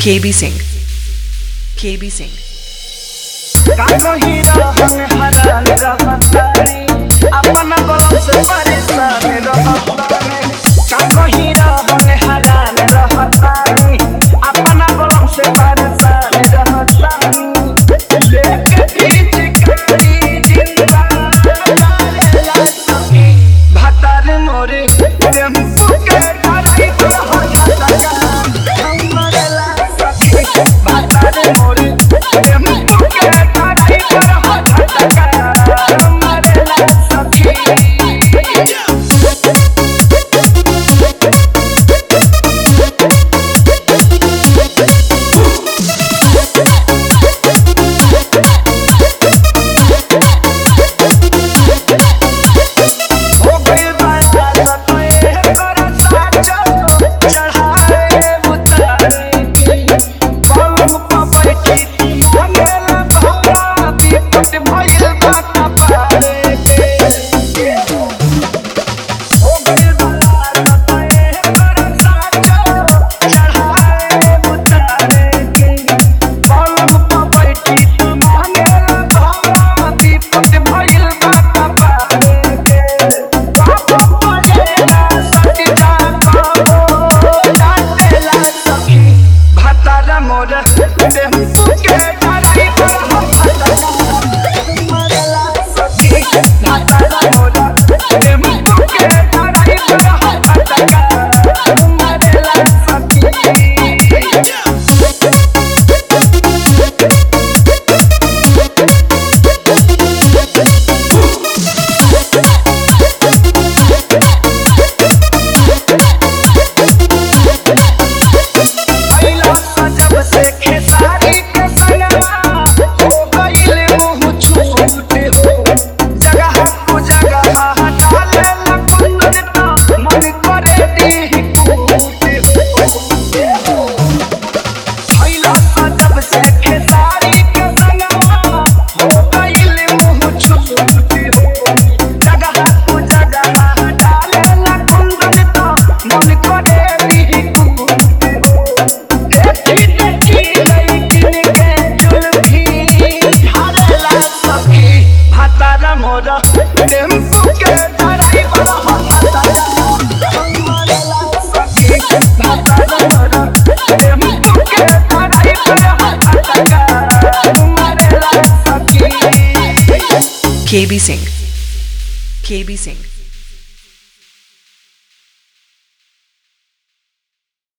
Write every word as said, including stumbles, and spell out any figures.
K B Singh. K B Singh. काको हीरा हम हरान रहतारी अपना बलम से परेशान रहतारी काको हीरा हम हरान रहतारी अपना बलम से परेशान रहतारी लेके पीछ करी जिंदा ला सके भतार मोरे टेम्पू के ठाई पर हो जाता हमरे ला सके भतार मोरे टेम्पू के ठाई पर हो जाता हमरे ला सके K B Singh. K B Singh.